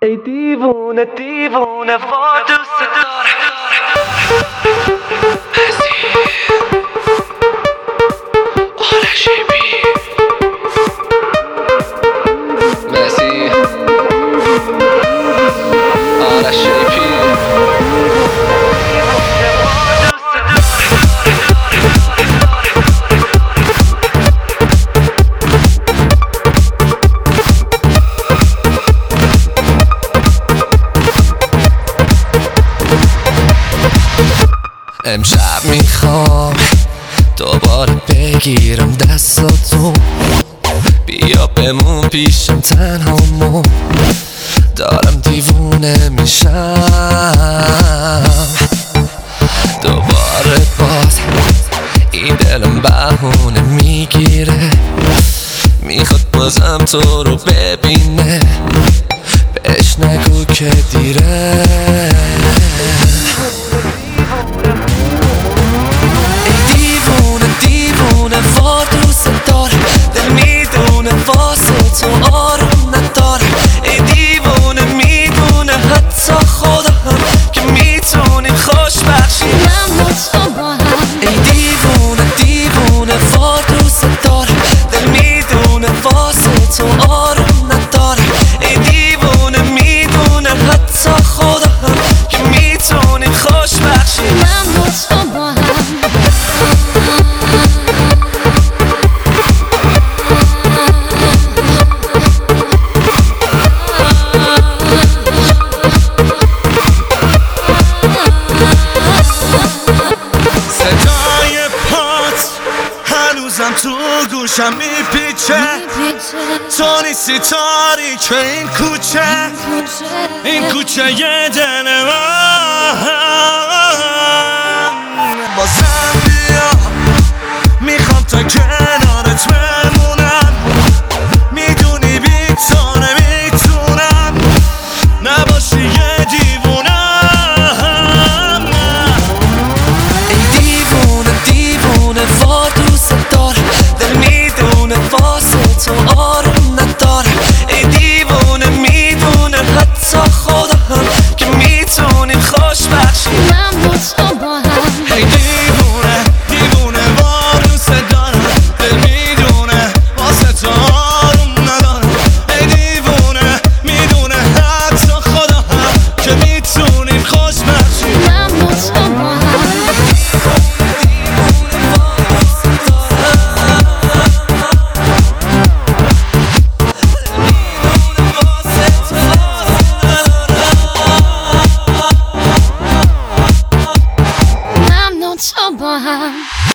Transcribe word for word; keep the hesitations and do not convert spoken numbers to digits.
ای دیوونه دیوونه وا دوست دارم. امشب میخوام دوباره بگیرم دستاتو، بیا بمون پیشم تنهامون، دارم دیوونه میشم. دوباره باز این دلم بهونه میگیره، میخواد بازم تو رو ببینه، بهش نگو که دیره. تو آروم نداره، ای دیوونه میدونه حتی خدا هم که میتونیم خوشبخشی من با تو با هم. ای دیوونه دیوونه وار دوست داره، دل میدونه واسه تو آروم نداره، ای دیوونه میدونه حتی خدا هم که میتونیم خوشبخشی من با تو با هم. تو گوشم میپیچه، تو نیستی تاریکه این کوچه، این کوچه یه دل من. بازم بیا میخوام تا کنارت بمونم، میدونی بی تو نمیتونم نباشی یه دیوونم. ای دیوونه دیوونه وار دوست داره، واسه تو آروم نداره، ای دیوونه میدونه حتی خدا هم که میتونیم خوشبخشی من با تو با هم. ای دیوونه دیوونه وار دوست دارم، دل میدونه واسه تو آروم نداره، ای دیوونه میدونه حتی خدا هم که میتونیم خوشبخشی من با تو با هم. با هم